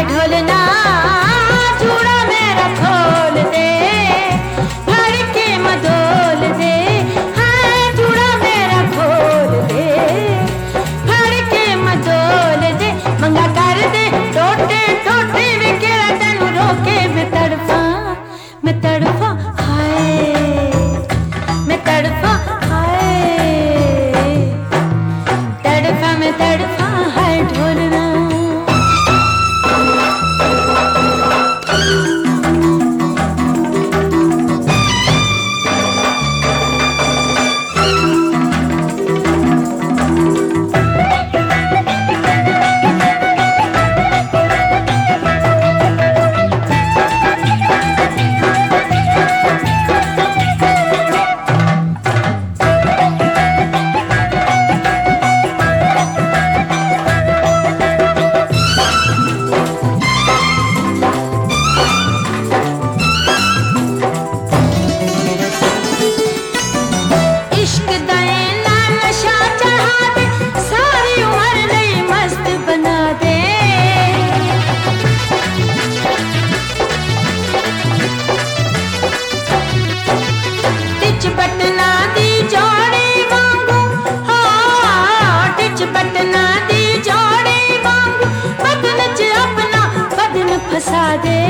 ढोलना चूड़ा मेरा खोल दे, भर के मदोल दे, हाँ चूड़ा मेरा खोल दे, भर के मदोल दे, मंगा कर दे टोटे टोटे वे केड़ा तैनू रोके, मैं तड़फा हाय, मैं तड़फा हाय, तड़फा मैं तड़फा हाय ढोलना। पटना दी जोड़ी वांगू, हाँ टिच पटना दी जोड़ी वांगू, बदन च अपना बदन फसा दे,